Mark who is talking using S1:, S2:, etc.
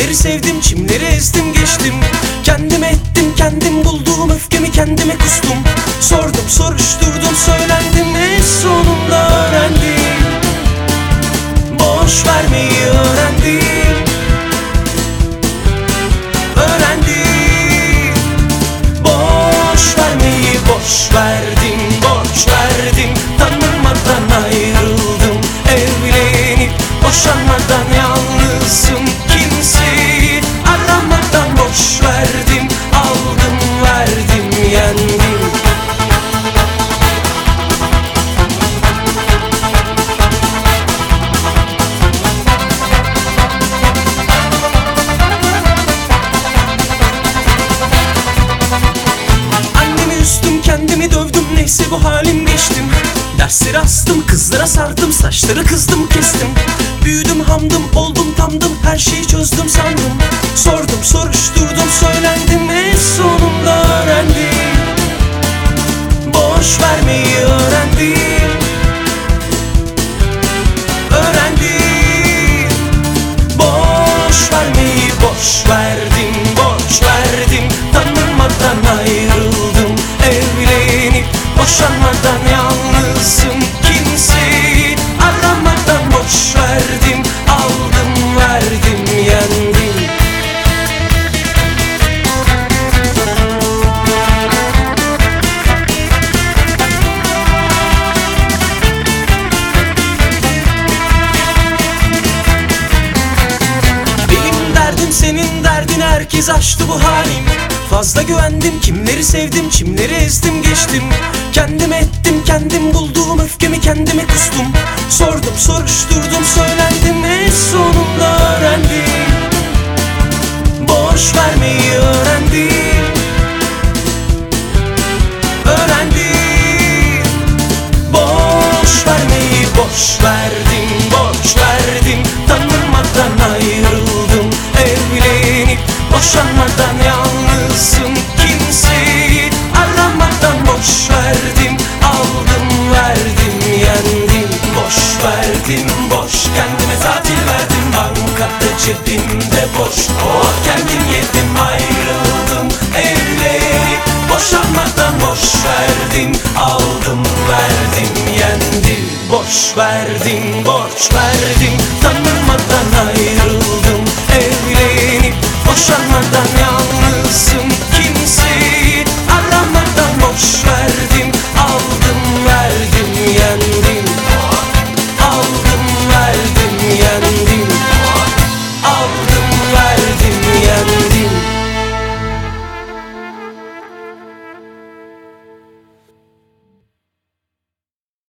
S1: kimleri sevdim, kimleri ezdim geçtim. Kendim ettim, kendim buldum, öfkemi kendime kustum. Sordum, soruşturdum, söylendim, en sonunda öğrendim. Boş vermeyi öğrendim. Öğrendim. Boş vermeyi boş verdim, borç verdim. Tanımadan ayrıldım, evlenip boşanmadan yalnızım. Kimseyi aramadan boş verdim, aldım verdim, yendim. Kendimi dövdüm, neyse bu halim geçtim. Dersleri astım, kızlara sardım, saçları kızdım kestim. Büyüdüm, hamdım, oldum, tamdım, her şeyi çözdüm sandım. Sordum, soruşturdum, söylendim, en sonunda öğrendim. Boş vermeyi öğrendim. Öğrendim. Boş vermeyi boş verdim, borç verdim. Tanımadan ayrıldım, evlenip boşanmadan yalnızım. Kimseyi aramadan boş verdim, aldım verdim, yendim. Benim derdim senin derdin, herkes açtı bu halim. Fazla güvendim, kimleri sevdim, kimleri ezdim geçtim. Kendim ettim, kendim buldum, öfkemi kendime kustum. Sordum, soruşturdum, söylendim, en sonunda öğrendim. Boş vermeyi öğrendim. Öğrendim. Boş vermeyi boş verdim, borç verdim. Tanımadan ayrıldım, evlenip boşanmadan yalnızım. Kimseyi aramadan boş verdim, aldım verdim, yendim. Boş verdim, boş kendime tatil verdim. Bankada cebimde boş, oh kendim yedim, ayrıldım, evlenip boşanmadan boş verdim, aldım verdim, yendim. Boş verdim, borç verdim.